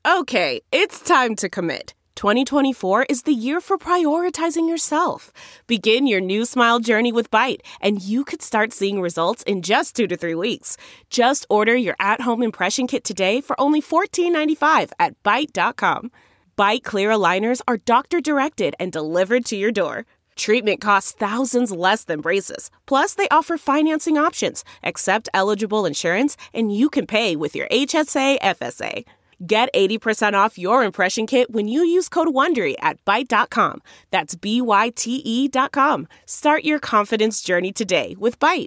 Okay, it's time to commit. 2024 is the year for prioritizing yourself. Begin your new smile journey with Byte, and you could start seeing results in just 2 to 3 weeks. Just order your at-home impression kit today for only $14.95 at Byte.com. Byte Clear aligners are doctor-directed and delivered to your door. Treatment costs thousands less than braces. Plus, they offer financing options, accept eligible insurance, and you can pay with your HSA, FSA. Get 80% off your impression kit when you use code WONDERY at Byte.com. That's BYTE.com. Start your confidence journey today with Byte.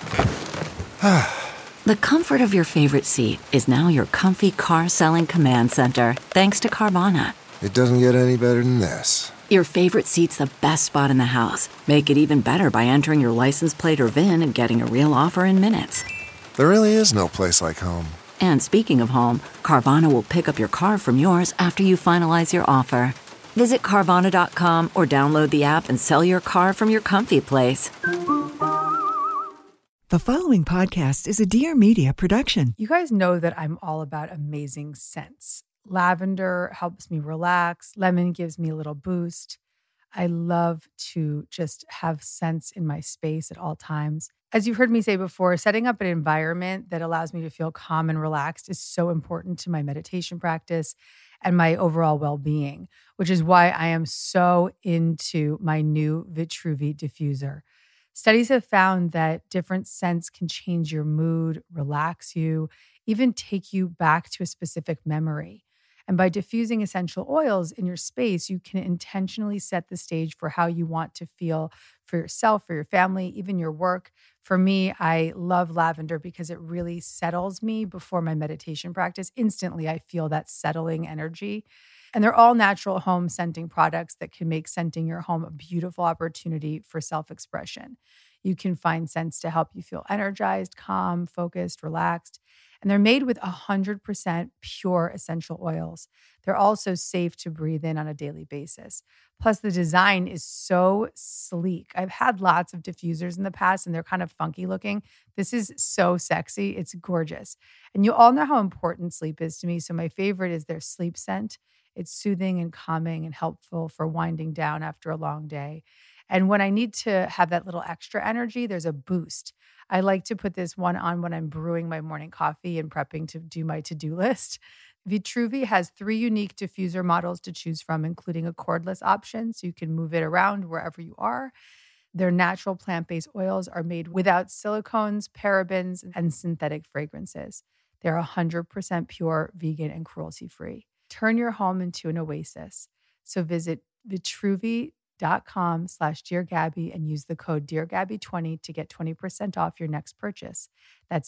The comfort of your favorite seat is now your comfy car selling command center, thanks to Carvana. It doesn't get any better than this. Your favorite seat's the best spot in the house. Make it even better by entering your license plate or VIN and getting a real offer in minutes. There really is no place like home. And speaking of home, Carvana will pick up your car from yours after you finalize your offer. Visit Carvana.com or download the app and sell your car from your comfy place. The following podcast is a Dear Media production. You guys know that I'm all about amazing scents. Lavender helps me relax. Lemon gives me a little boost. I love to just have scents in my space at all times. As you've heard me say before, setting up an environment that allows me to feel calm and relaxed is so important to my meditation practice and my overall well-being, which is why I am so into my new Vitruvi diffuser. Studies have found that different scents can change your mood, relax you, even take you back to a specific memory. And by diffusing essential oils in your space, you can intentionally set the stage for how you want to feel for yourself, for your family, even your work. For me, I love lavender because it really settles me before my meditation practice. Instantly, I feel that settling energy. And they're all natural home scenting products that can make scenting your home a beautiful opportunity for self-expression. You can find scents to help you feel energized, calm, focused, relaxed. And they're made with 100% pure essential oils. They're also safe to breathe in on a daily basis. Plus, the design is so sleek. I've had lots of diffusers in the past, and they're kind of funky looking. This is so sexy. It's gorgeous. And you all know how important sleep is to me. So my favorite is their sleep scent. It's soothing and calming and helpful for winding down after a long day. And when I need to have that little extra energy, there's a boost. I like to put this one on when I'm brewing my morning coffee and prepping to do my to-do list. Vitruvi has 3 unique diffuser models to choose from, including a cordless option, so you can move it around wherever you are. Their natural plant-based oils are made without silicones, parabens, and synthetic fragrances. They're 100% pure, vegan, and cruelty-free. Turn your home into an oasis. So visit vitruvi.com/DearGabby and use the code DearGabby20 to get 20% off your next purchase. That's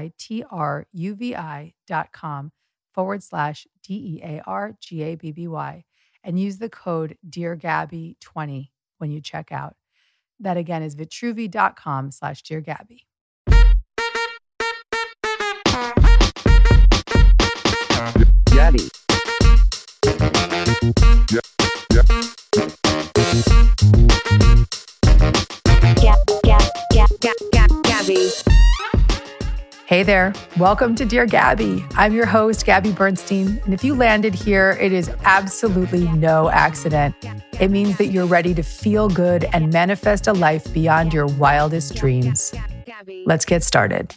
vitruvi.com/DEARGABBY and use the code DearGabby20 when you check out. That again is vitruvi.com/DearGabby. Gabby. Gabby. Hey there. Welcome to Dear Gabby. I'm your host, Gabby Bernstein. And if you landed here, it is absolutely no accident. It means that you're ready to feel good and manifest a life beyond your wildest dreams. Let's get started.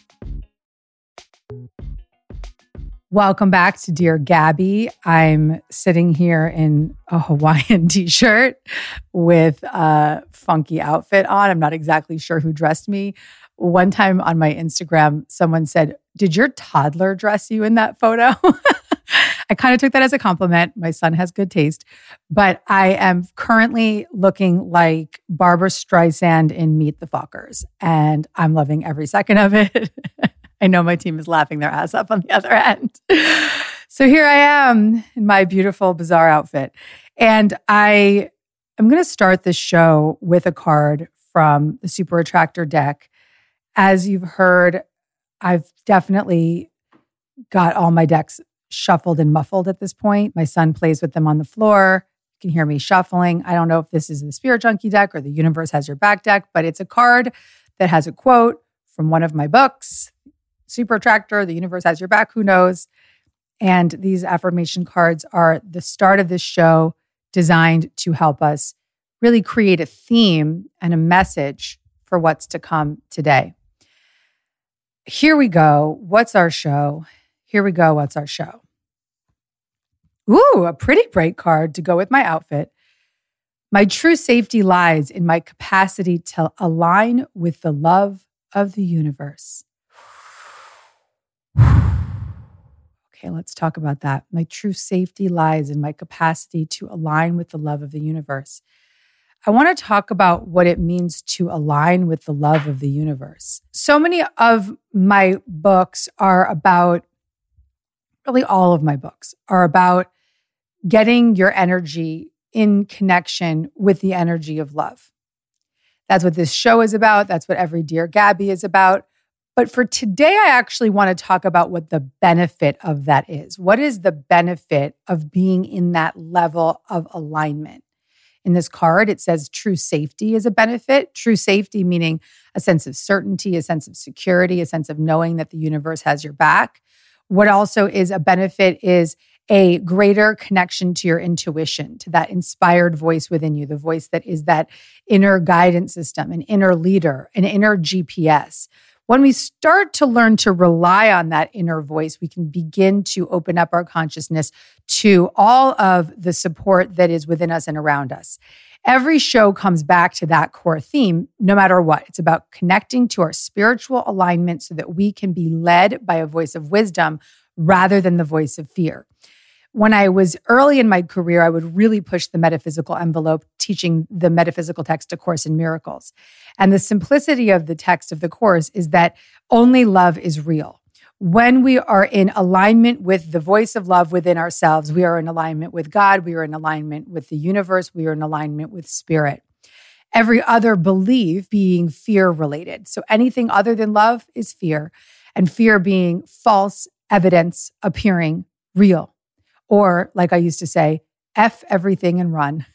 Welcome back to Dear Gabby. I'm sitting here in a Hawaiian t-shirt with a funky outfit on. I'm not exactly sure who dressed me. One time on my Instagram, someone said, "Did your toddler dress you in that photo?" I kind of took that as a compliment. My son has good taste. But I am currently looking like Barbara Streisand in Meet the Fockers. And I'm loving every second of it. I know my team is laughing their ass up on the other end. So here I am in my beautiful, bizarre outfit. And I'm going to start this show with a card from the Super Attractor deck. As you've heard, I've definitely got all my decks shuffled and muffled at this point. My son plays with them on the floor. You can hear me shuffling. I don't know if this is the Spirit Junkie deck or the Universe Has Your Back deck, but it's a card that has a quote from one of my books, Super Attractor, The Universe Has Your Back, who knows? And these affirmation cards are the start of this show, designed to help us really create a theme and a message for what's to come today. Here we go. What's our show? Here we go. What's our show? Ooh, a pretty bright card to go with my outfit. My true safety lies in my capacity to align with the love of the universe. Okay, let's talk about that. My true safety lies in my capacity to align with the love of the universe. I want to talk about what it means to align with the love of the universe. So many of my books are about, really all of my books are about getting your energy in connection with the energy of love. That's what this show is about. That's what Every Dear Gabby is about. But for today, I actually want to talk about what the benefit of that is. What is the benefit of being in that level of alignment? In this card, it says true safety is a benefit. True safety meaning a sense of certainty, a sense of security, a sense of knowing that the universe has your back. What also is a benefit is a greater connection to your intuition, to that inspired voice within you, the voice that is that inner guidance system, an inner leader, an inner GPS. When we start to learn to rely on that inner voice, we can begin to open up our consciousness to all of the support that is within us and around us. Every show comes back to that core theme, no matter what. It's about connecting to our spiritual alignment so that we can be led by a voice of wisdom rather than the voice of fear. When I was early in my career, I would really push the metaphysical envelope, teaching the metaphysical text, A Course in Miracles. And the simplicity of the text of the Course is that only love is real. When we are in alignment with the voice of love within ourselves, we are in alignment with God, we are in alignment with the universe, we are in alignment with spirit. Every other belief being fear-related. So anything other than love is fear, and fear being false evidence appearing real. Or, like I used to say, F everything and run.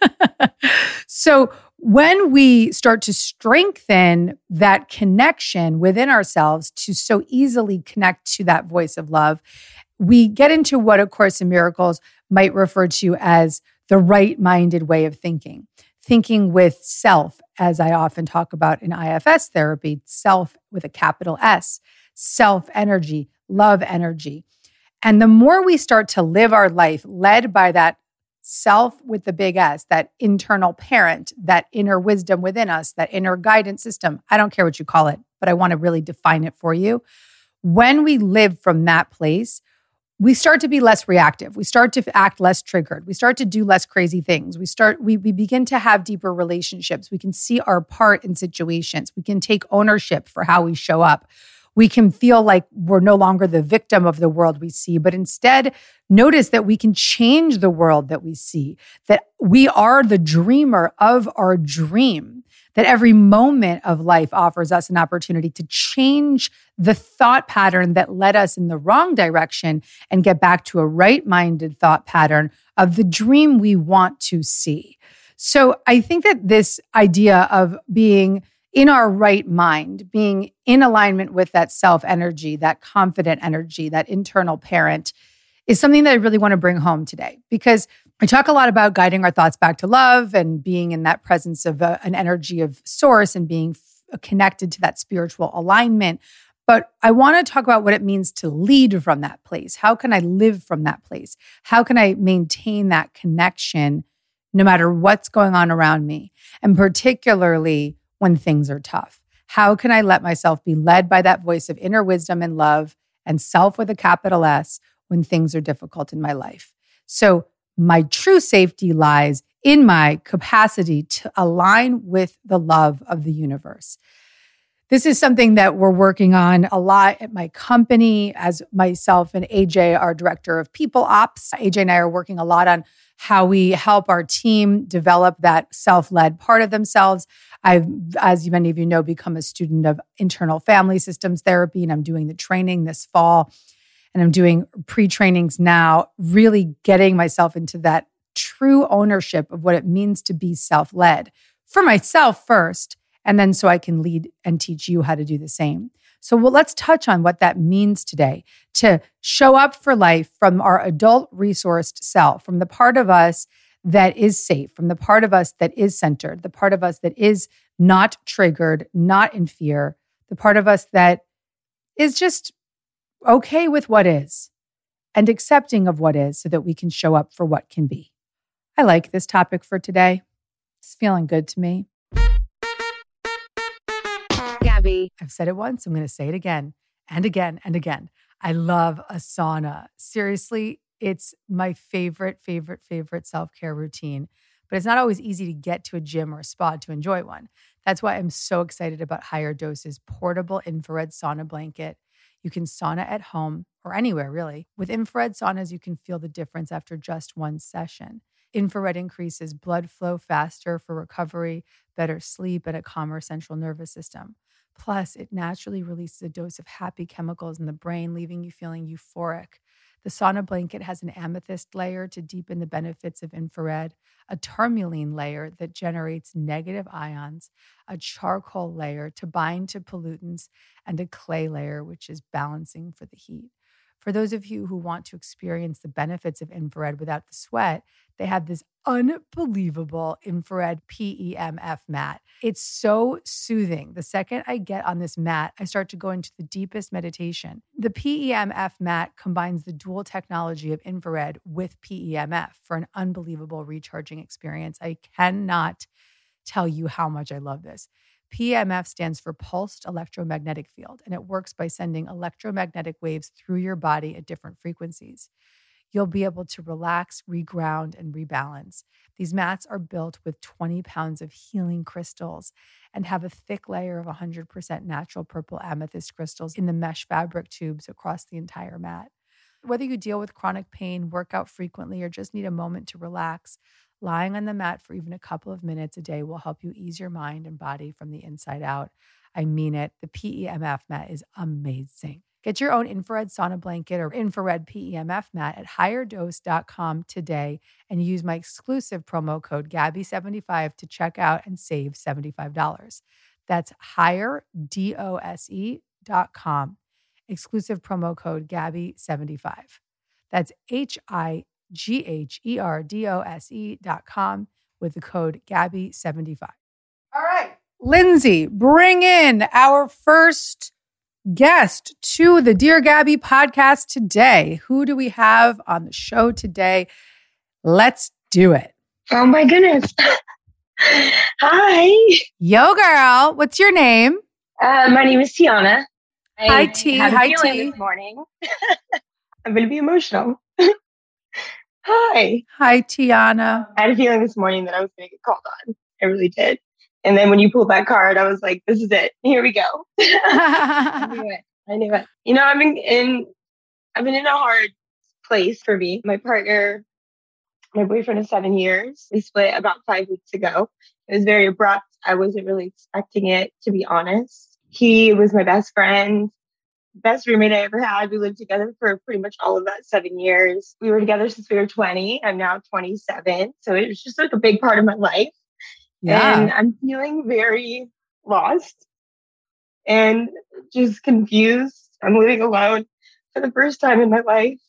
So when we start to strengthen that connection within ourselves to so easily connect to that voice of love, we get into what A Course in Miracles might refer to as the right-minded way of thinking. Thinking with self, as I often talk about in IFS therapy, self with a capital S, self energy, love energy. And the more we start to live our life led by that self with the big S, that internal parent, that inner wisdom within us, that inner guidance system, I don't care what you call it, but I want to really define it for you. When we live from that place, we start to be less reactive. We start to act less triggered. We start to do less crazy things. We begin to have deeper relationships. We can see our part in situations. We can take ownership for how we show up. We can feel like we're no longer the victim of the world we see, but instead notice that we can change the world that we see, that we are the dreamer of our dream, that every moment of life offers us an opportunity to change the thought pattern that led us in the wrong direction and get back to a right-minded thought pattern of the dream we want to see. So I think that this idea of being in our right mind, being in alignment with that self energy, that confident energy, that internal parent, is something that I really want to bring home today. Because I talk a lot about guiding our thoughts back to love and being in that presence of an energy of source and being connected to that spiritual alignment. But I want to talk about what it means to lead from that place. How can I live from that place? How can I maintain that connection no matter what's going on around me? And particularly when things are tough. How can I let myself be led by that voice of inner wisdom and love and self with a capital S when things are difficult in my life? So my true safety lies in my capacity to align with the love of the universe. This is something that we're working on a lot at my company, as myself and AJ, our director of people ops. AJ and I are working a lot on how we help our team develop that self-led part of themselves. I've, as many of you know, become a student of internal family systems therapy, and I'm doing the training this fall, and I'm doing pre-trainings now, really getting myself into that true ownership of what it means to be self-led for myself first, and then so I can lead and teach you how to do the same. So let's touch on what that means today to show up for life from our adult resourced self, from the part of us that is safe, from the part of us that is centered, the part of us that is not triggered, not in fear, the part of us that is just okay with what is and accepting of what is so that we can show up for what can be. I like this topic for today. It's feeling good to me. Gabby. I've said it once. I'm going to say it again and again and again. I love a sauna. Seriously, it's my favorite self-care routine. But it's not always easy to get to a gym or a spa to enjoy one. That's why I'm so excited about Higher Dose's portable infrared sauna blanket. You can sauna at home or anywhere, really. With infrared saunas, you can feel the difference after just one session. Infrared increases blood flow faster for recovery, better sleep, and a calmer central nervous system. Plus, it naturally releases a dose of happy chemicals in the brain, leaving you feeling euphoric. The sauna blanket has an amethyst layer to deepen the benefits of infrared, a tourmaline layer that generates negative ions, a charcoal layer to bind to pollutants, and a clay layer, which is balancing for the heat. For those of you who want to experience the benefits of infrared without the sweat, they have this unbelievable infrared PEMF mat. It's so soothing. The second I get on this mat, I start to go into the deepest meditation. The PEMF mat combines the dual technology of infrared with PEMF for an unbelievable recharging experience. I cannot tell you how much I love this. PEMF stands for Pulsed Electromagnetic Field, and it works by sending electromagnetic waves through your body at different frequencies. You'll be able to relax, reground, and rebalance. These mats are built with 20 pounds of healing crystals and have a thick layer of 100% natural purple amethyst crystals in the mesh fabric tubes across the entire mat. Whether you deal with chronic pain, work out frequently, or just need a moment to relax, lying on the mat for even a couple of minutes a day will help you ease your mind and body from the inside out. I mean it. The PEMF mat is amazing. Get your own infrared sauna blanket or infrared PEMF mat at higherdose.com today and use my exclusive promo code GABBY75 to check out and save $75. That's higherdose.com. Exclusive promo code GABBY75. That's HIGHERDOSE.com with the code GABBY75. All right, Lindsay, bring in our first guest to the Dear Gabby podcast today. Who do we have on the show today? Let's do it. Oh my goodness. Hi. Yo, girl. What's your name? My name is Tiana. Hi, T. Hi, T. This morning. I'm going to be emotional. Hi. Hi, Tiana. I had a feeling this morning that I was going to get called on. I really did. And then when you pulled that card, I was like, this is it. Here we go. I knew it. You know, I've been in a hard place for me. My partner, my boyfriend of 7 years, we split about 5 weeks ago. It was very abrupt. I wasn't really expecting it, to be honest. He was my best friend, best roommate I ever had. We lived together for pretty much all of that 7 years. We were together since we were 20. I'm now 27. So it was just like a big part of my life. Yeah. And I'm feeling very lost and just confused. I'm living alone for the first time in my life.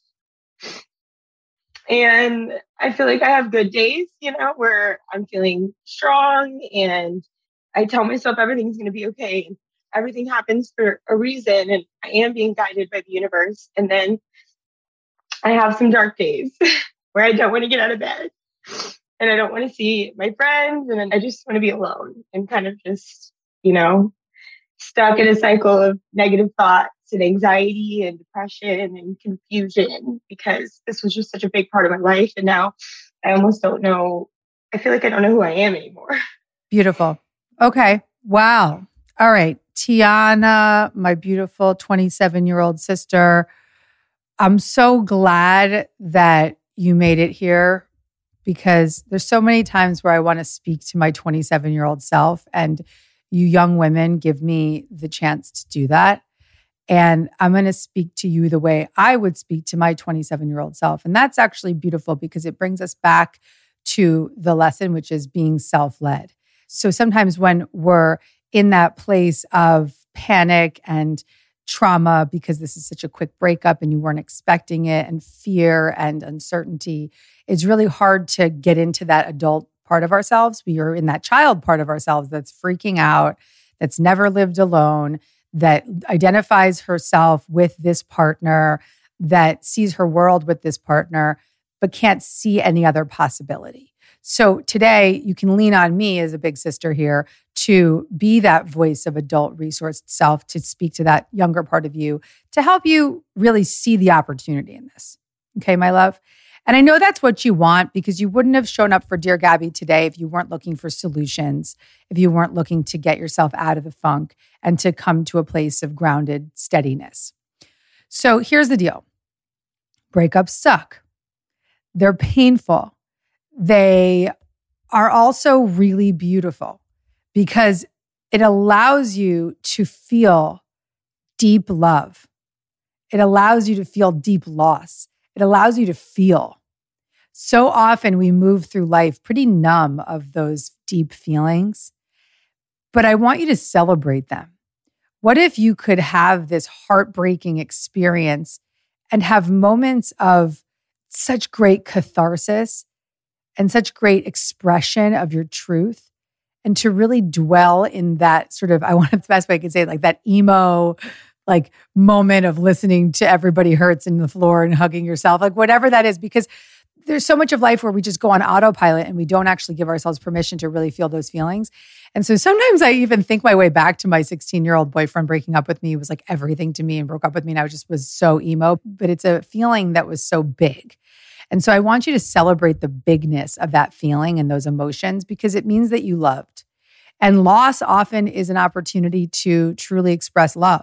And I feel like I have good days, you know, where I'm feeling strong and I tell myself everything's going to be okay. And everything happens for a reason. And I am being guided by the universe. And then I have some dark days where I don't want to get out of bed. And I don't want to see my friends. And I just want to be alone and kind of just, you know, stuck in a cycle of negative thoughts and anxiety and depression and confusion because this was just such a big part of my life. And now I almost don't know. I feel like I don't know who I am anymore. Beautiful. Okay. Wow. All right. Tiana, my beautiful 27-year-old sister. I'm so glad that you made it here, because there's so many times where I want to speak to my 27-year-old self, and you young women give me the chance to do that. And I'm going to speak to you the way I would speak to my 27-year-old self. And that's actually beautiful because it brings us back to the lesson, which is being self-led. So sometimes when we're in that place of panic and trauma because this is such a quick breakup and you weren't expecting it, and fear and uncertainty, it's really hard to get into that adult part of ourselves. We are in that child part of ourselves that's freaking out, that's never lived alone, that identifies herself with this partner, that sees her world with this partner, but can't see any other possibility. So today you can lean on me as a big sister here to be that voice of adult resourced self, to speak to that younger part of you, to help you really see the opportunity in this. Okay, my love? And I know that's what you want, because you wouldn't have shown up for Dear Gabby today if you weren't looking for solutions, if you weren't looking to get yourself out of the funk and to come to a place of grounded steadiness. So here's the deal. Breakups suck. They're painful. They are also really beautiful because it allows you to feel deep love. It allows you to feel deep loss. It allows you to feel. So often we move through life pretty numb of those deep feelings, but I want you to celebrate them. What if you could have this heartbreaking experience and have moments of such great catharsis and such great expression of your truth, and to really dwell in that sort of, I want the best way I could say it, like that emo, like moment of listening to Everybody Hurts in the floor and hugging yourself, like whatever that is, because there's so much of life where we just go on autopilot and we don't actually give ourselves permission to really feel those feelings. And so sometimes I even think my way back to my 16-year-old boyfriend breaking up with me. Was like everything to me, and broke up with me, and I was so emo. But it's a feeling that was so big. And so I want you to celebrate the bigness of that feeling and those emotions, because it means that you loved. And loss often is an opportunity to truly express love.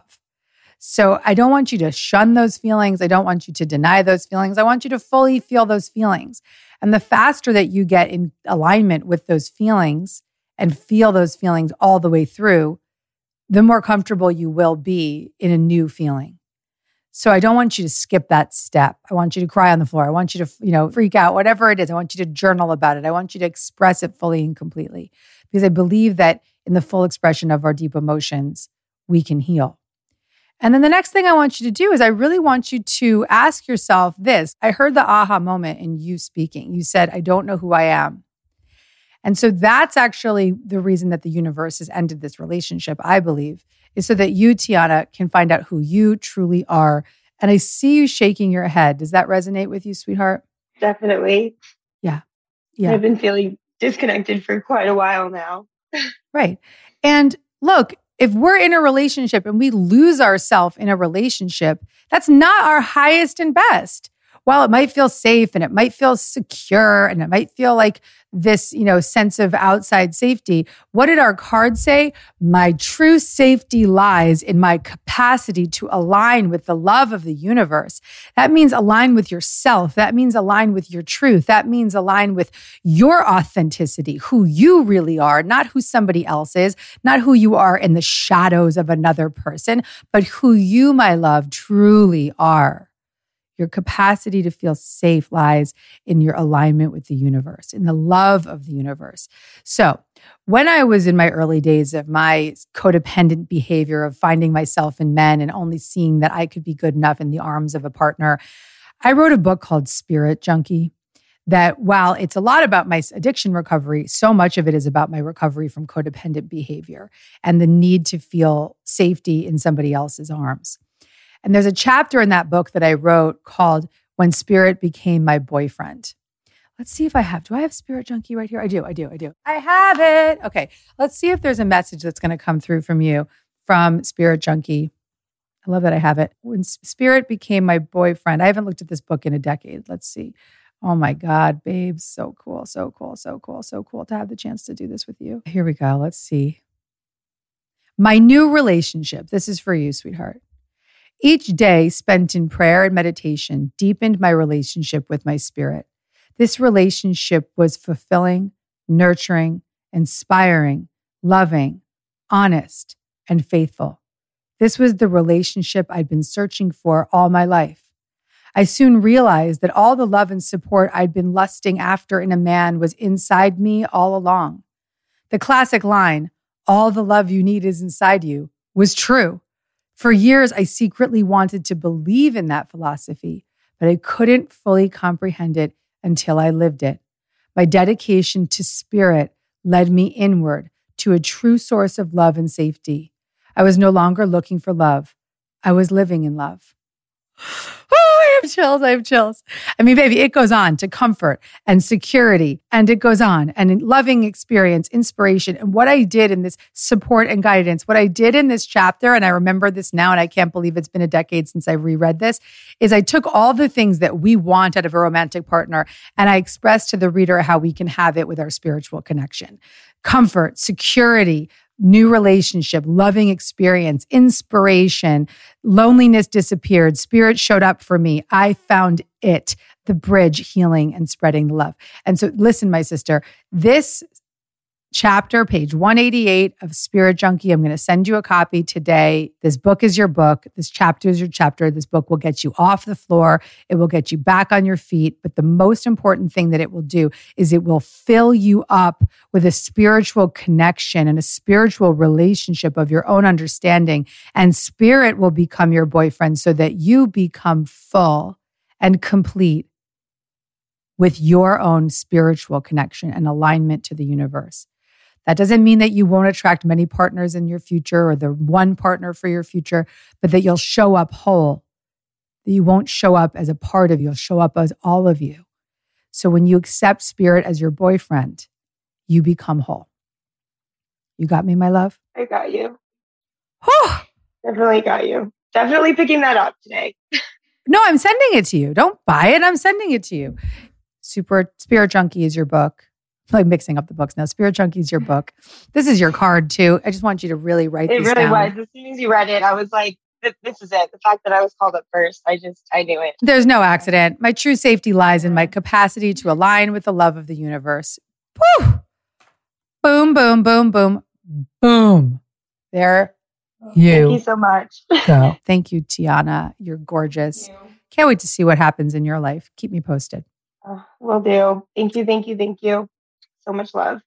So I don't want you to shun those feelings. I don't want you to deny those feelings. I want you to fully feel those feelings. And the faster that you get in alignment with those feelings and feel those feelings all the way through, the more comfortable you will be in a new feeling. So I don't want you to skip that step. I want you to cry on the floor. I want you to, freak out, whatever it is. I want you to journal about it. I want you to express it fully and completely, because I believe that in the full expression of our deep emotions, we can heal. And then the next thing I want you to do is I really want you to ask yourself this. I heard the aha moment in you speaking. You said, I don't know who I am. And so that's actually the reason that the universe has ended this relationship, I believe, is so that you, Tiana, can find out who you truly are. And I see you shaking your head. Does that resonate with you, sweetheart? Definitely. Yeah. I've been feeling disconnected for quite a while now. Right. And look, if we're in a relationship and we lose ourselves in a relationship, that's not our highest and best. While it might feel safe and it might feel secure and it might feel like this, sense of outside safety, what did our card say? My true safety lies in my capacity to align with the love of the universe. That means align with yourself. That means align with your truth. That means align with your authenticity, who you really are, not who somebody else is, not who you are in the shadows of another person, but who you, my love, truly are. Your capacity to feel safe lies in your alignment with the universe, in the love of the universe. So when I was in my early days of my codependent behavior of finding myself in men and only seeing that I could be good enough in the arms of a partner, I wrote a book called Spirit Junkie that, while it's a lot about my addiction recovery, so much of it is about my recovery from codependent behavior and the need to feel safety in somebody else's arms. And there's a chapter in that book that I wrote called When Spirit Became My Boyfriend. Let's see if do I have Spirit Junkie right here? I do. I have it. Okay. Let's see if there's a message that's going to come through from you from Spirit Junkie. I love that I have it. When Spirit Became My Boyfriend. I haven't looked at this book in a decade. Let's see. Oh my God, babes. So cool to have the chance to do this with you. Here we go. Let's see. My new relationship. This is for you, sweetheart. Each day spent in prayer and meditation deepened my relationship with my spirit. This relationship was fulfilling, nurturing, inspiring, loving, honest, and faithful. This was the relationship I'd been searching for all my life. I soon realized that all the love and support I'd been lusting after in a man was inside me all along. The classic line, all the love you need is inside you, was true. For years, I secretly wanted to believe in that philosophy, but I couldn't fully comprehend it until I lived it. My dedication to spirit led me inward to a true source of love and safety. I was no longer looking for love. I was living in love. Oh, I have chills. I mean, baby, it goes on to comfort and security, and it goes on and loving experience, inspiration. And what I did in this support and guidance, what I did in this chapter, and I remember this now, and I can't believe it's been a decade since I reread this, is I took all the things that we want out of a romantic partner and I expressed to the reader how we can have it with our spiritual connection. Comfort, security, new relationship, loving experience, inspiration, loneliness disappeared, spirit showed up for me. I found it, the bridge, healing and spreading the love. And so listen, my sister, this chapter, page 188 of Spirit Junkie, I'm going to send you a copy today. This book is your book. This chapter is your chapter. This book will get you off the floor. It will get you back on your feet. But the most important thing that it will do is it will fill you up with a spiritual connection and a spiritual relationship of your own understanding. And spirit will become your boyfriend so that you become full and complete with your own spiritual connection and alignment to the universe. That doesn't mean that you won't attract many partners in your future or the one partner for your future, but that you'll show up whole, that you won't show up as a part of you, you'll show up as all of you. So when you accept spirit as your boyfriend, you become whole. You got me, my love? I got you. Definitely got you. Definitely picking that up today. No, I'm sending it to you. Don't buy it. I'm sending it to you. Spirit Junkie is your book. I'm like mixing up the books now. Spirit Junkie is your book. This is your card too. I just want you to really write this down. It really was. As soon as you read it, I was like, this is it. The fact that I was called up first, I knew it. There's no accident. My true safety lies in my capacity to align with the love of the universe. Woo! Boom, boom, boom, boom, boom. There Thank you so much. Go. Thank you, Tiana. You're gorgeous. Can't wait to see what happens in your life. Keep me posted. Will do. Thank you. So much love.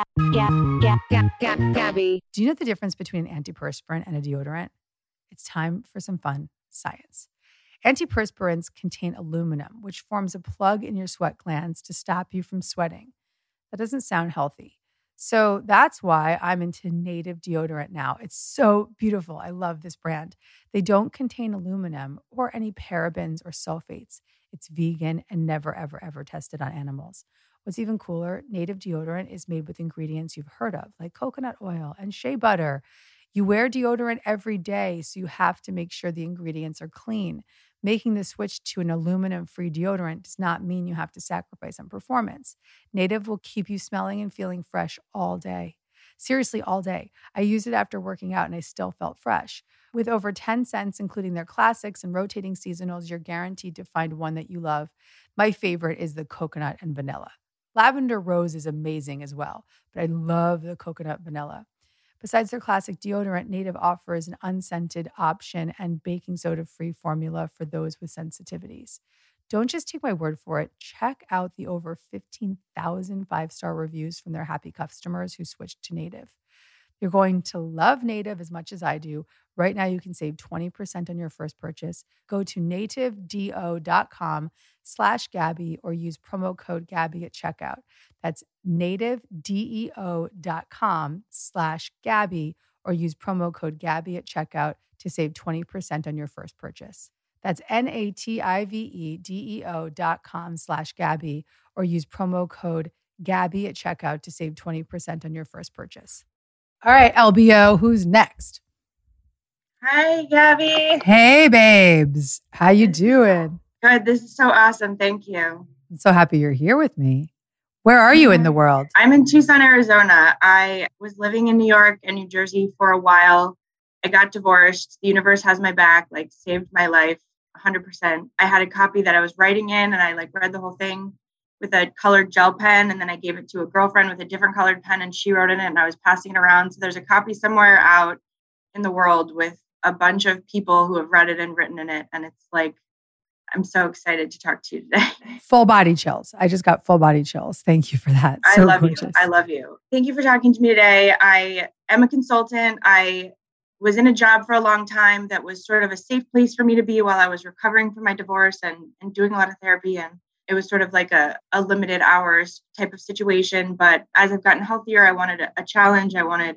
Gabby. Do you know the difference between an antiperspirant and a deodorant? It's time for some fun science. Antiperspirants contain aluminum, which forms a plug in your sweat glands to stop you from sweating. That doesn't sound healthy. So that's why I'm into Native deodorant now. It's so beautiful. I love this brand. They don't contain aluminum or any parabens or sulfates. It's vegan and never, ever, ever tested on animals. What's even cooler, Native deodorant is made with ingredients you've heard of, like coconut oil and shea butter. You wear deodorant every day, so you have to make sure the ingredients are clean. Making the switch to an aluminum-free deodorant does not mean you have to sacrifice on performance. Native will keep you smelling and feeling fresh all day. Seriously, all day. I used it after working out and I still felt fresh. With over 10 scents, including their classics and rotating seasonals, you're guaranteed to find one that you love. My favorite is the coconut and vanilla. Lavender rose is amazing as well, but I love the coconut vanilla. Besides their classic deodorant, Native offers an unscented option and baking soda-free formula for those with sensitivities. Don't just take my word for it. Check out the over 15,000 five-star reviews from their happy customers who switched to Native. You're going to love Native as much as I do. Right now, you can save 20% on your first purchase. Go to nativedeo.com/Gabby or use promo code Gabby at checkout. That's nativedeo.com/Gabby or use promo code Gabby at checkout to save 20% on your first purchase. That's nativedeo.com/Gabby or use promo code Gabby at checkout to save 20% on your first purchase. All right, LBO, who's next? Hi, Gabby. Hey, babes. How you doing? Good. This is so awesome. Thank you. I'm so happy you're here with me. Where are you in the world? I'm in Tucson, Arizona. I was living in New York and New Jersey for a while. I got divorced. The universe has my back, saved my life 100%. I had a copy that I was writing in and I read the whole thing with a colored gel pen. And then I gave it to a girlfriend with a different colored pen and she wrote in it and I was passing it around. So there's a copy somewhere out in the world with a bunch of people who have read it and written in it. And it's I'm so excited to talk to you today. Full body chills. I just got full body chills. Thank you for that. I love you. Thank you for talking to me today. I am a consultant. I was in a job for a long time that was sort of a safe place for me to be while I was recovering from my divorce and doing a lot of therapy. And it was sort of like a limited hours type of situation. But as I've gotten healthier, I wanted a challenge. I wanted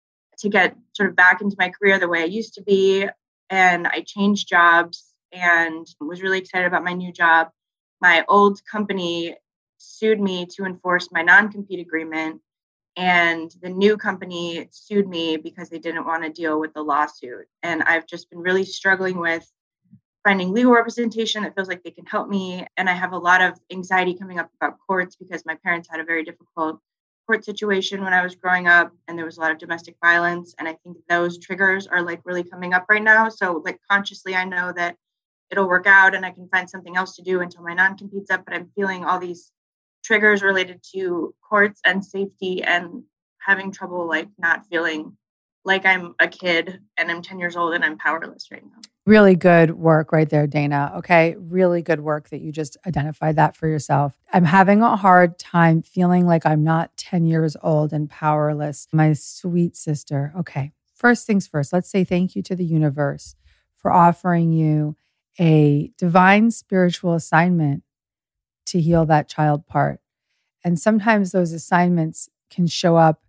to get sort of back into my career the way I used to be. And I changed jobs and was really excited about my new job. My old company sued me to enforce my non-compete agreement. And the new company sued me because they didn't want to deal with the lawsuit. And I've just been really struggling with finding legal representation that feels like they can help me. And I have a lot of anxiety coming up about courts because my parents had a very difficult court situation when I was growing up, and there was a lot of domestic violence. And I think those triggers are like really coming up right now. So like consciously, I know that it'll work out and I can find something else to do until my non-compete's up. But I'm feeling all these triggers related to courts and safety and having trouble like not feeling like I'm a kid and I'm 10 years old and I'm powerless right now. Really good work right there, Dana. Okay. Really good work that you just identified that for yourself. I'm having a hard time feeling like I'm not 10 years old and powerless. My sweet sister. Okay. First things first, let's say thank you to the universe for offering you a divine spiritual assignment to heal that child part. And sometimes those assignments can show up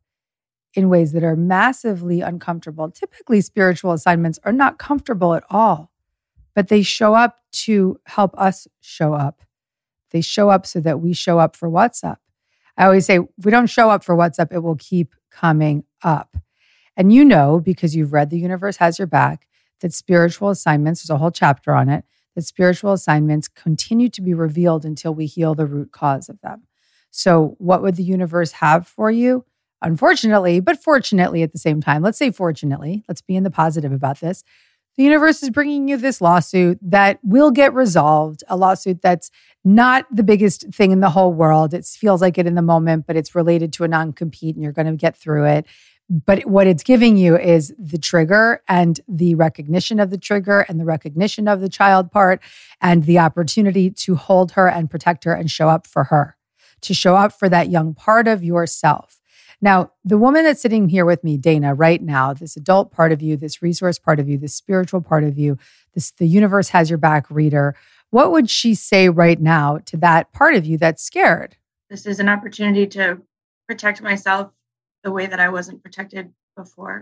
in ways that are massively uncomfortable. Typically, spiritual assignments are not comfortable at all, but they show up to help us show up. They show up so that we show up for what's up. I always say, if we don't show up for what's up, it will keep coming up. And you know, because you've read The Universe Has Your Back, that spiritual assignments, there's a whole chapter on it, that spiritual assignments continue to be revealed until we heal the root cause of them. So what would the universe have for you? Unfortunately, but fortunately at the same time, let's say fortunately, let's be in the positive about this. The universe is bringing you this lawsuit that will get resolved, a lawsuit that's not the biggest thing in the whole world. It feels like it in the moment, but it's related to a non-compete and you're going to get through it. But what it's giving you is the trigger and the recognition of the trigger and the recognition of the child part and the opportunity to hold her and protect her and show up for her, to show up for that young part of yourself. Now, the woman that's sitting here with me, Dana, right now, this adult part of you, this resource part of you, this spiritual part of you, the universe has your back reader, what would she say right now to that part of you that's scared? This is an opportunity to protect myself the way that I wasn't protected before.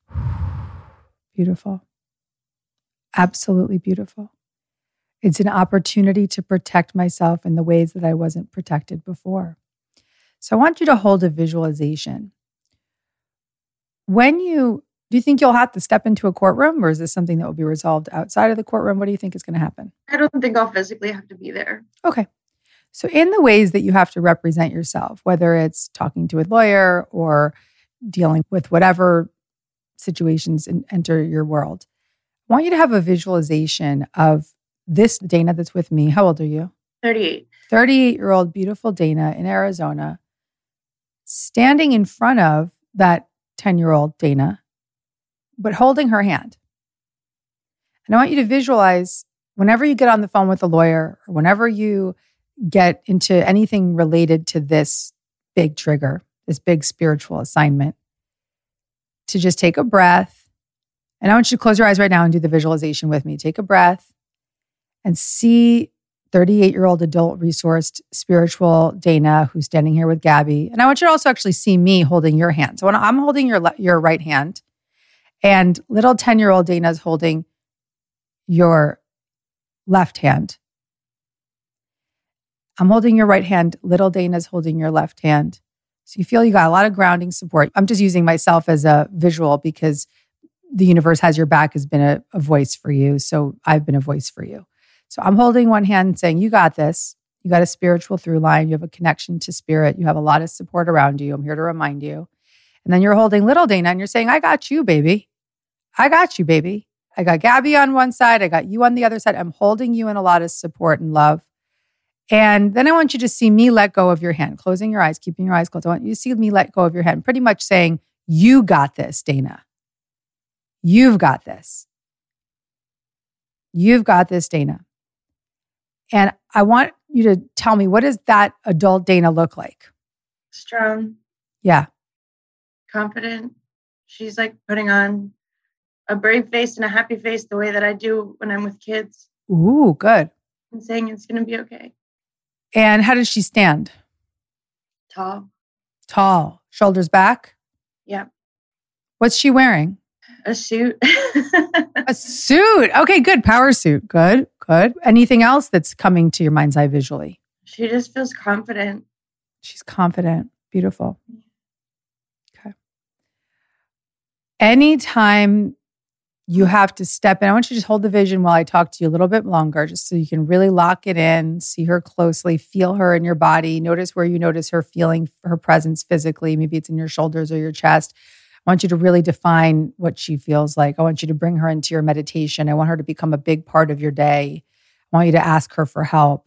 Beautiful. Absolutely beautiful. It's an opportunity to protect myself in the ways that I wasn't protected before. So I want you to hold a visualization. Do you think you'll have to step into a courtroom, or is this something that will be resolved outside of the courtroom? What do you think is going to happen? I don't think I'll physically have to be there. Okay. So in the ways that you have to represent yourself, whether it's talking to a lawyer or dealing with whatever situations enter your world, I want you to have a visualization of this Dana that's with me. How old are you? 38. 38-year-old beautiful Dana in Arizona, standing in front of that 10-year-old Dana, but holding her hand. And I want you to visualize whenever you get on the phone with a lawyer or whenever you get into anything related to this big trigger, this big spiritual assignment, to just take a breath. And I want you to close your eyes right now and do the visualization with me. Take a breath and see 38-year-old adult resourced spiritual Dana who's standing here with Gabby. And I want you to also actually see me holding your hand. So when I'm holding your right hand and little 10-year-old Dana is holding your left hand. I'm holding your right hand. Little Dana's holding your left hand. So you feel you got a lot of grounding support. I'm just using myself as a visual because the universe has your back has been a voice for you. So I've been a voice for you. So I'm holding one hand and saying, you got this. You got a spiritual through line. You have a connection to spirit. You have a lot of support around you. I'm here to remind you. And then you're holding little Dana and you're saying, I got you, baby. I got you, baby. I got Gabby on one side. I got you on the other side. I'm holding you in a lot of support and love. And then I want you to see me let go of your hand, closing your eyes, keeping your eyes closed. I want you to see me let go of your hand, pretty much saying, you got this, Dana. You've got this. You've got this, Dana. And I want you to tell me, what does that adult Dana look like? Strong. Yeah. Confident. She's like putting on a brave face and a happy face the way that I do when I'm with kids. Ooh, good. And saying it's going to be okay. And how does she stand? Tall. Tall. Shoulders back? Yeah. What's she wearing? A suit. A suit. Okay, good. Power suit. Good, good. Anything else that's coming to your mind's eye visually? She just feels confident. She's confident. Beautiful. Okay. Anytime you have to step in, I want you to just hold the vision while I talk to you a little bit longer, just so you can really lock it in, see her closely, feel her in your body, notice where you notice her feeling, her presence physically. Maybe it's in your shoulders or your chest. I want you to really define what she feels like. I want you to bring her into your meditation. I want her to become a big part of your day. I want you to ask her for help.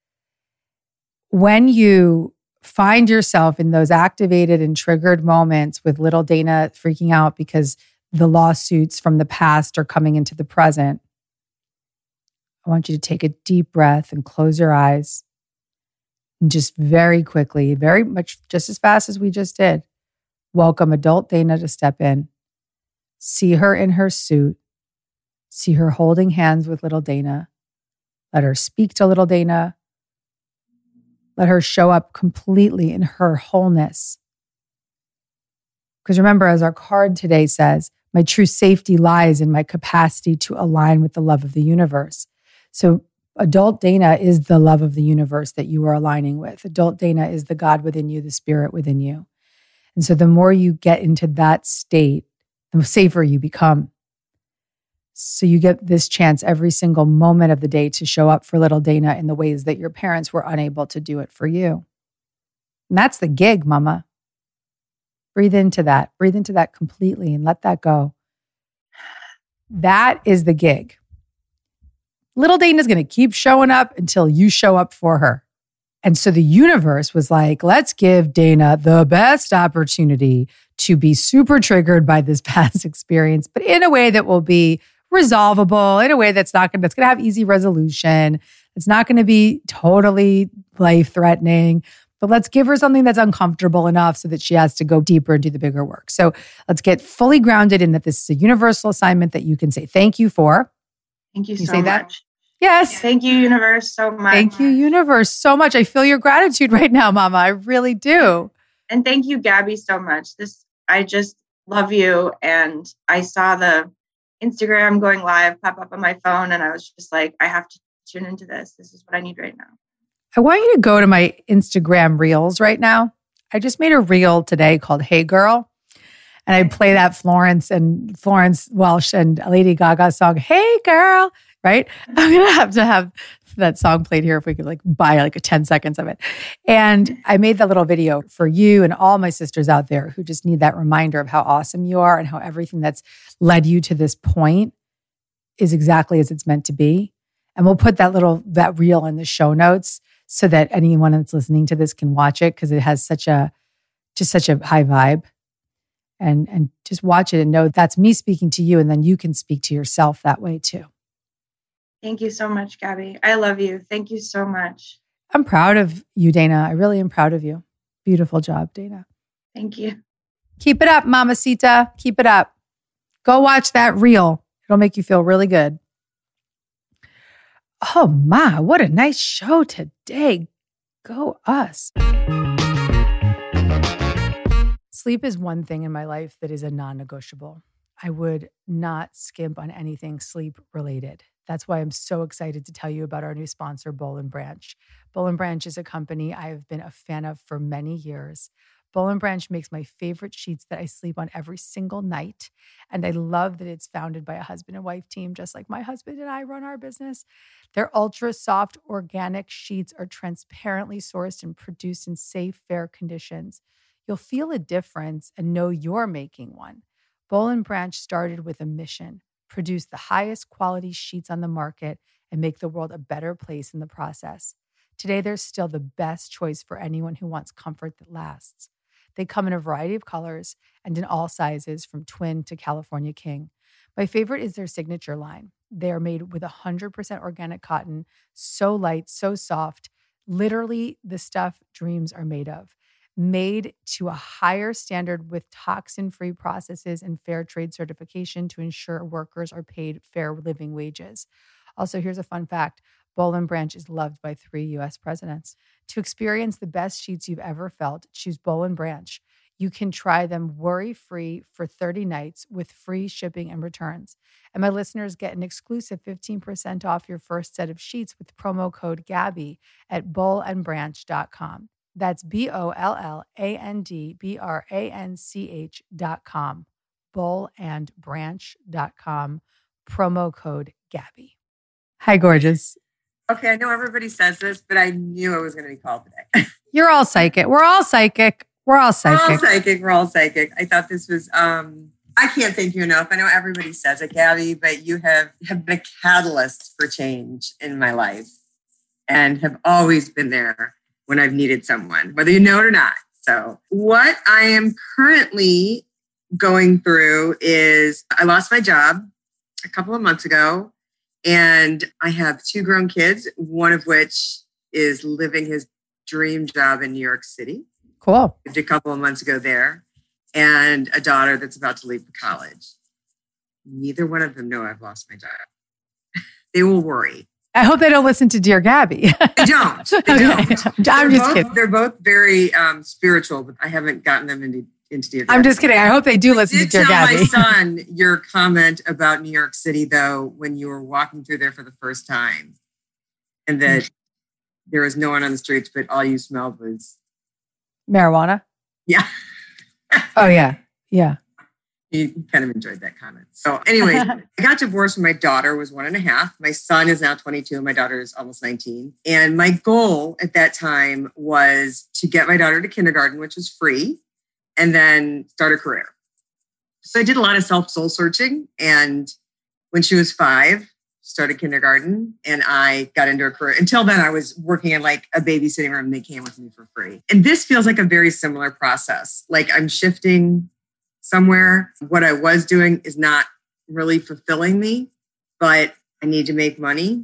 When you find yourself in those activated and triggered moments with little Dana freaking out because the lawsuits from the past are coming into the present, I want you to take a deep breath and close your eyes. And just very quickly, very much just as fast as we just did, welcome adult Dana to step in. See her in her suit. See her holding hands with little Dana. Let her speak to little Dana. Let her show up completely in her wholeness. Because remember, as our card today says, my true safety lies in my capacity to align with the love of the universe. So adult Dana is the love of the universe that you are aligning with. Adult Dana is the God within you, the spirit within you. And so the more you get into that state, the safer you become. So you get this chance every single moment of the day to show up for little Dana in the ways that your parents were unable to do it for you. And that's the gig, mama. Breathe into that. Breathe into that completely and let that go. That is the gig. Little Dana's going to keep showing up until you show up for her. And so the universe was like, let's give Dana the best opportunity to be super triggered by this past experience, but in a way that will be resolvable, in a way that's going to have easy resolution. It's not going to be totally life-threatening, but let's give her something that's uncomfortable enough so that she has to go deeper and do the bigger work. So let's get fully grounded in that this is a universal assignment that you can say thank you for. Thank you Can so say much. That? Yes. Thank you, universe, so much. Thank you, universe, so much. I feel your gratitude right now, mama. I really do. And thank you, Gabby, so much. I just love you. And I saw the Instagram going live pop up on my phone, and I was just like, I have to tune into this. This is what I need right now. I want you to go to my Instagram reels right now. I just made a reel today called Hey Girl. And I play that Florence Welch and Lady Gaga song, Hey Girl, right? I'm going to have that song played here if we could buy a 10 seconds of it. And I made that little video for you and all my sisters out there who just need that reminder of how awesome you are and how everything that's led you to this point is exactly as it's meant to be. And we'll put that reel in the show notes so that anyone that's listening to this can watch it, because it has such a high vibe. And just watch it and know that's me speaking to you, and then you can speak to yourself that way too. Thank you so much, Gabby. I love you. Thank you so much. I'm proud of you, Dana. I really am proud of you. Beautiful job, Dana. Thank you. Keep it up, Mamacita. Keep it up. Go watch that reel. It'll make you feel really good. Oh my, what a nice show today. Go us. Sleep is one thing in my life that is a non-negotiable. I would not skimp on anything sleep related. That's why I'm so excited to tell you about our new sponsor, Boll & Branch. Boll & Branch is a company I've been a fan of for many years. Boll & Branch makes my favorite sheets that I sleep on every single night. And I love that it's founded by a husband and wife team, just like my husband and I run our business. Their ultra soft organic sheets are transparently sourced and produced in safe, fair conditions. You'll feel a difference and know you're making one. Boll & Branch started with a mission: produce the highest quality sheets on the market and make the world a better place in the process. Today, they're still the best choice for anyone who wants comfort that lasts. They come in a variety of colors and in all sizes, from twin to California king. My favorite is their signature line. They are made with 100% organic cotton, so light, so soft, literally the stuff dreams are made of. made to a higher standard with toxin-free processes and fair trade certification to ensure workers are paid fair living wages. Also, here's a fun fact. Boll & Branch is loved by 3 U.S. presidents. To experience the best sheets you've ever felt, choose Boll & Branch. You can try them worry-free for 30 nights with free shipping and returns. And my listeners get an exclusive 15% off your first set of sheets with promo code Gabby at bollandbranch.com. That's BOLLANDBRANCH.com. bollandbranch.com. Promo code Gabby. Hi, gorgeous. Okay, I know everybody says this, but I knew I was going to be called today. You're all psychic. We're all psychic. We're all psychic. We're all psychic. I thought this was, I can't thank you enough. I know everybody says it, Gabby, but you have been a catalyst for change in my life and have always been there when I've needed someone, whether you know it or not. So what I am currently going through is I lost my job a couple of months ago, and I have 2 grown kids, one of which is living his dream job in New York City. Cool. Lived a couple of months ago there, and a daughter that's about to leave for college. Neither one of them know I've lost my job. They will worry. I hope they don't listen to Dear Gabby. They don't. I'm just kidding. They're both very spiritual, but I haven't gotten them into Dear Gabby. I'm just kidding. I hope they do listen to Dear Gabby. I did tell my son your comment about New York City, though, when you were walking through there for the first time, and that there was no one on the streets, but all you smelled was marijuana. Yeah. Oh, yeah. Yeah. He kind of enjoyed that comment. So anyways, I got divorced when my daughter was 1.5. My son is now 22 and my daughter is almost 19. And my goal at that time was to get my daughter to kindergarten, which was free, and then start a career. So I did a lot of soul searching. And when she was 5, started kindergarten, and I got into a career. Until then, I was working in like a babysitting room. They came with me for free. And this feels like a very similar process. Like I'm shifting somewhere. What I was doing is not really fulfilling me, but I need to make money.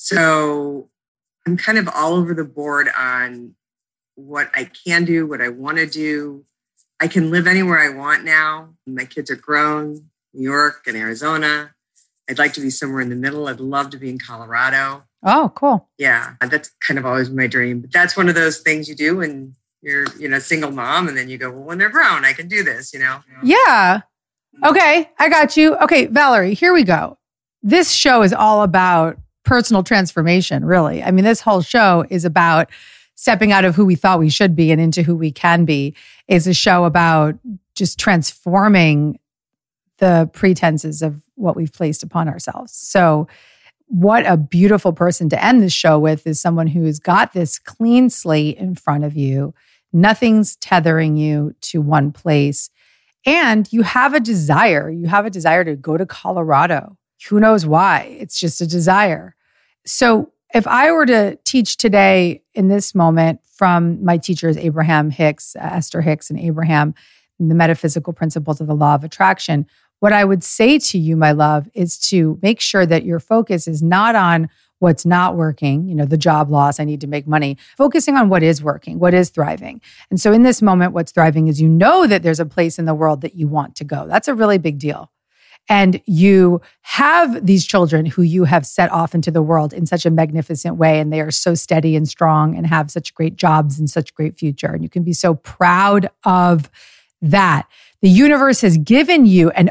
So I'm kind of all over the board on what I can do, what I want to do. I can live anywhere I want now. My kids are grown, New York and Arizona. I'd like to be somewhere in the middle. I'd love to be in Colorado. Oh, cool. Yeah, that's kind of always my dream. But that's one of those things you do when you're, a single mom, and then you go, well, when they're grown, I can do this, Yeah. Okay, I got you. Okay, Valerie, here we go. This show is all about personal transformation, really. I mean, this whole show is about stepping out of who we thought we should be and into who we can be. It's a show about just transforming the pretenses of what we've placed upon ourselves. So what a beautiful person to end this show with is someone who's got this clean slate in front of you. Nothing's tethering you to one place. And you have a desire. You have a desire to go to Colorado. Who knows why? It's just a desire. So if I were to teach today in this moment from my teachers, Abraham Hicks, Esther Hicks and Abraham, the metaphysical principles of the law of attraction, what I would say to you, my love, is to make sure that your focus is not on what's not working, the job loss, I need to make money, focusing on what is working, what is thriving. And so in this moment, what's thriving is that there's a place in the world that you want to go. That's a really big deal. And you have these children who you have set off into the world in such a magnificent way, and they are so steady and strong and have such great jobs and such great future. And you can be so proud of that. The universe has given you an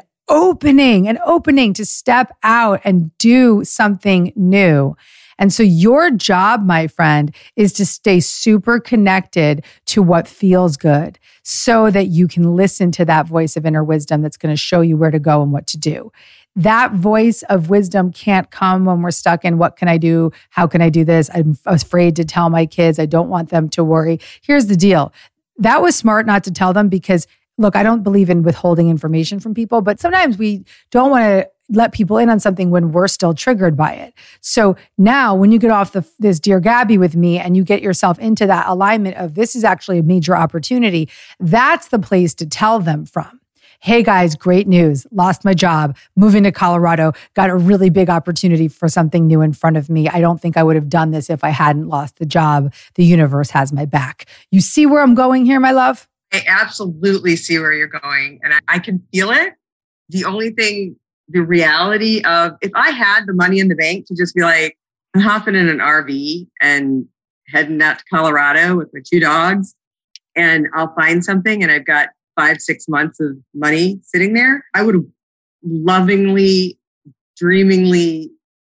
opening to step out and do something new. And so your job, my friend, is to stay super connected to what feels good so that you can listen to that voice of inner wisdom that's going to show you where to go and what to do. That voice of wisdom can't come when we're stuck in what can I do? How can I do this? I'm afraid to tell my kids. I don't want them to worry. Here's the deal. That was smart not to tell them because look, I don't believe in withholding information from people, but sometimes we don't want to let people in on something when we're still triggered by it. So now when you get off this Dear Gabby with me and you get yourself into that alignment of this is actually a major opportunity, that's the place to tell them from. hey guys, great news. Lost my job, moving to Colorado, got a really big opportunity for something new in front of me. I don't think I would have done this if I hadn't lost the job. The universe has my back. You see where I'm going here, my love? I absolutely see where you're going, and I can feel it. The only thing, the reality of if I had the money in the bank to just be like, I'm hopping in an RV and heading out to Colorado with my 2 dogs, and I'll find something and I've got 5-6 months of money sitting there, I would have lovingly, dreamingly,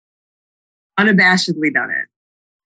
unabashedly done it.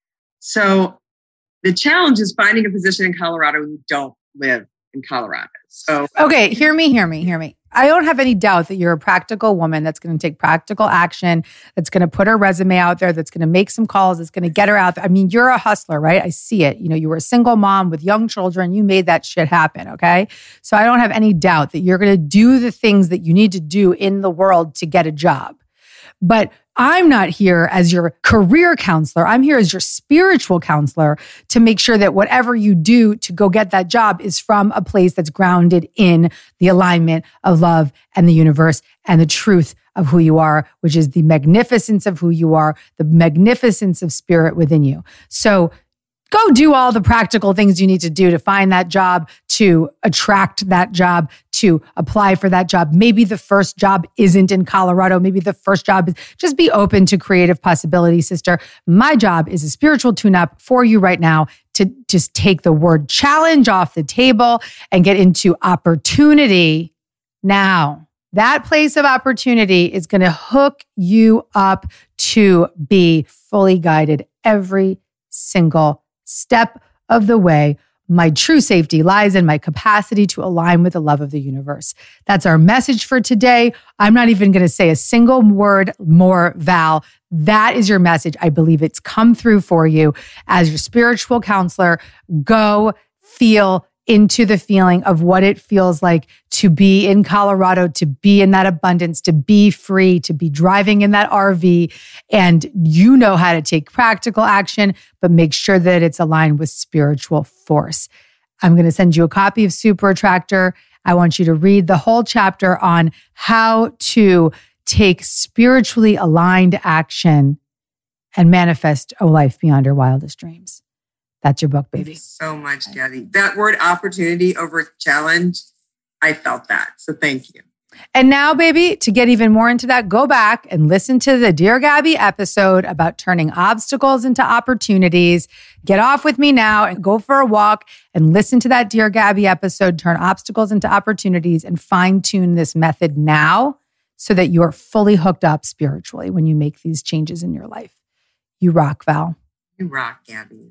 So the challenge is finding a position in Colorado when you don't live in Colorado. So okay, hear me. I don't have any doubt that you're a practical woman that's going to take practical action, that's going to put her resume out there, that's going to make some calls, that's going to get her out there. I mean, you're a hustler, right? I see it. You know, you were a single mom with young children. You made that shit happen, okay? So I don't have any doubt that you're going to do the things that you need to do in the world to get a job. But I'm not here as your career counselor. I'm here as your spiritual counselor to make sure that whatever you do to go get that job is from a place that's grounded in the alignment of love and the universe and the truth of who you are, which is the magnificence of who you are, the magnificence of spirit within you. So go do all the practical things you need to do to find that job, to attract that job, to apply for that job. Maybe the first job isn't in Colorado. Maybe the first job is just be open to creative possibilities, sister. My job is a spiritual tune-up for you right now to just take the word challenge off the table and get into opportunity now. That place of opportunity is going to hook you up to be fully guided every single step of the way. My true safety lies in my capacity to align with the love of the universe. That's our message for today. I'm not even going to say a single word more, Val. That is your message. I believe it's come through for you. As your spiritual counselor, go feel into the feeling of what it feels like to be in Colorado, to be in that abundance, to be free, to be driving in that RV. And you know how to take practical action, but make sure that it's aligned with spiritual force. I'm going to send you a copy of Super Attractor. I want you to read the whole chapter on how to take spiritually aligned action and manifest a life beyond your wildest dreams. That's your book, baby. Thank you so much, Gabby. That word opportunity over challenge, I felt that. So thank you. And now, baby, to get even more into that, go back and listen to the Dear Gabby episode about turning obstacles into opportunities. Get off with me now and go for a walk and listen to that Dear Gabby episode, turn obstacles into opportunities, and fine-tune this method now so that you are fully hooked up spiritually when you make these changes in your life. You rock, Val. You rock, Gabby.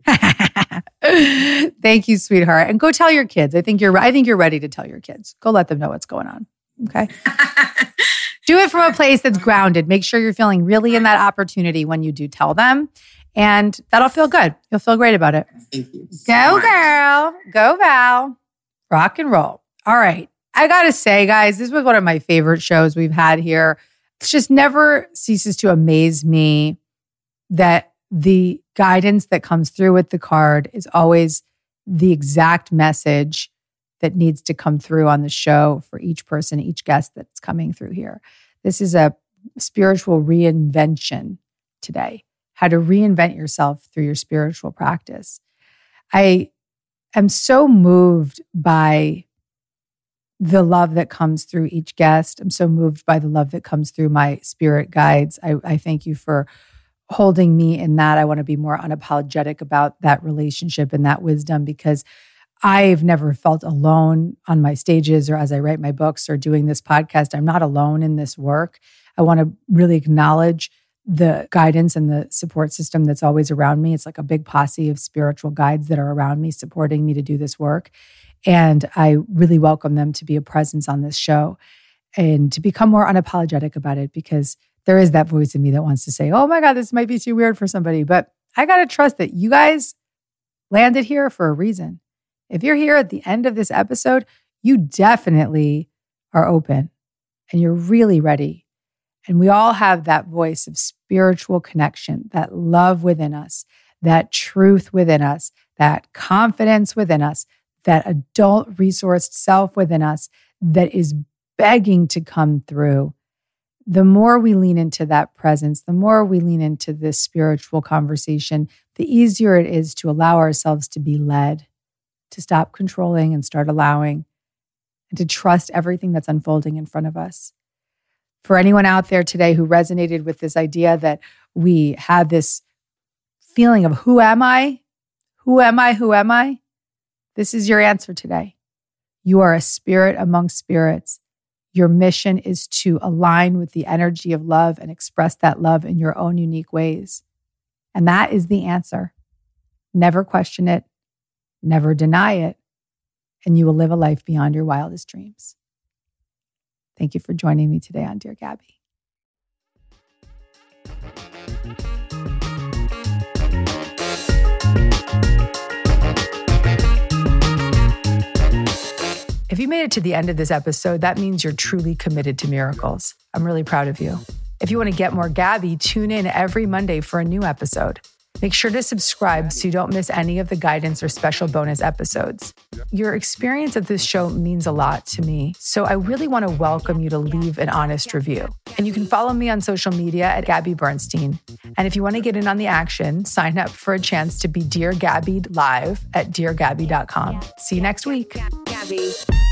Thank you, sweetheart. And go tell your kids. I think you're ready to tell your kids. Go let them know what's going on. Okay. Do it from a place that's grounded. Make sure you're feeling really in that opportunity when you do tell them. And that'll feel good. You'll feel great about it. Thank you. Go, girl. Go, Val. Rock and roll. All right. I got to say, guys, this was one of my favorite shows we've had here. It just never ceases to amaze me that the guidance that comes through with the card is always the exact message that needs to come through on the show for each person, each guest that's coming through here. This is a spiritual reinvention today, how to reinvent yourself through your spiritual practice. I am so moved by the love that comes through each guest. I'm so moved by the love that comes through my spirit guides. I thank you for holding me in that. I want to be more unapologetic about that relationship and that wisdom, because I've never felt alone on my stages or as I write my books or doing this podcast. I'm not alone in this work. I want to really acknowledge the guidance and the support system that's always around me. It's like a big posse of spiritual guides that are around me, supporting me to do this work. And I really welcome them to be a presence on this show and to become more unapologetic about it, because there is that voice in me that wants to say, oh my God, this might be too weird for somebody. But I got to trust that you guys landed here for a reason. If you're here at the end of this episode, you definitely are open and you're really ready. And we all have that voice of spiritual connection, that love within us, that truth within us, that confidence within us, that adult resourced self within us that is begging to come through. The more we lean into that presence, the more we lean into this spiritual conversation, the easier it is to allow ourselves to be led, to stop controlling and start allowing, and to trust everything that's unfolding in front of us. For anyone out there today who resonated with this idea that we had this feeling of who am I? Who am I? Who am I? This is your answer today. You are a spirit among spirits. Your mission is to align with the energy of love and express that love in your own unique ways. And that is the answer. Never question it, never deny it, and you will live a life beyond your wildest dreams. Thank you for joining me today on Dear Gabby. If you made it to the end of this episode, that means you're truly committed to miracles. I'm really proud of you. If you want to get more Gabby, tune in every Monday for a new episode. Make sure to subscribe so you don't miss any of the guidance or special bonus episodes. Your experience of this show means a lot to me, so I really want to welcome you to leave an honest review. And you can follow me on social media at Gabby Bernstein. And if you want to get in on the action, sign up for a chance to be Dear Gabby live at deargabby.com. See you next week. Gabby.